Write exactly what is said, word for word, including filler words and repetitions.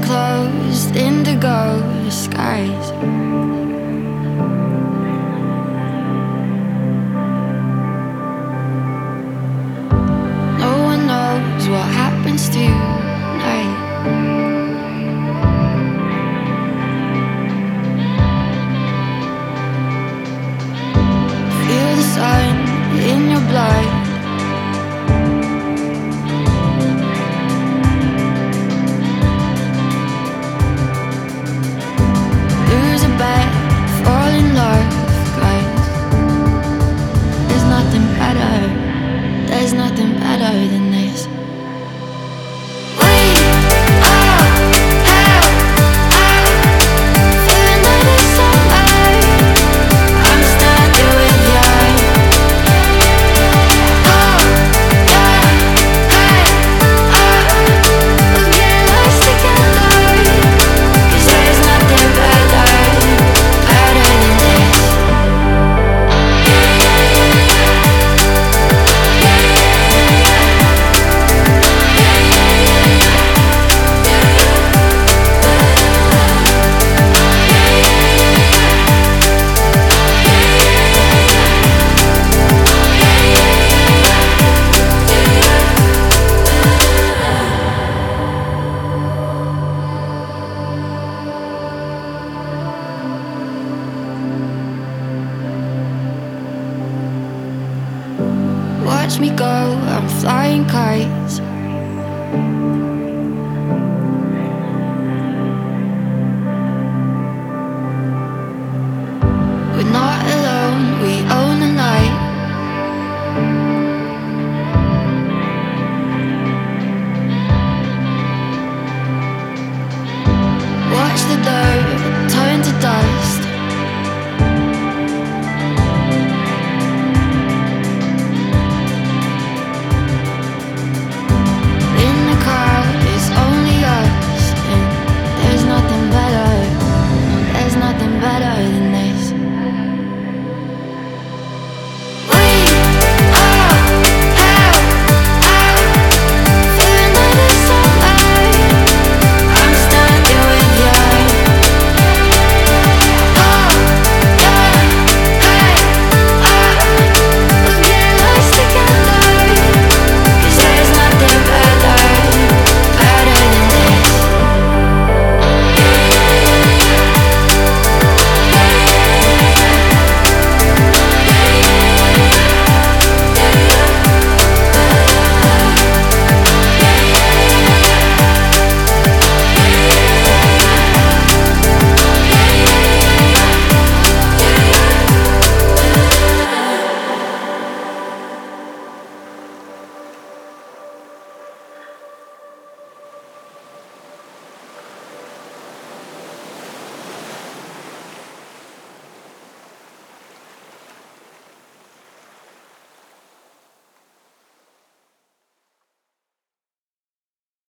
closed, indigo skies. No one knows what happens tonight. Feel the sun in your blood. Lose a bet, fall in love, guys. There's nothing better, there's nothing better than this. We are hell out, feeling that it's alright. I'm standing with you. Oh, yeah, hey, oh, we'll get lost together. 'Cause there's nothing better, better than this. Watch me go, I'm flying kites.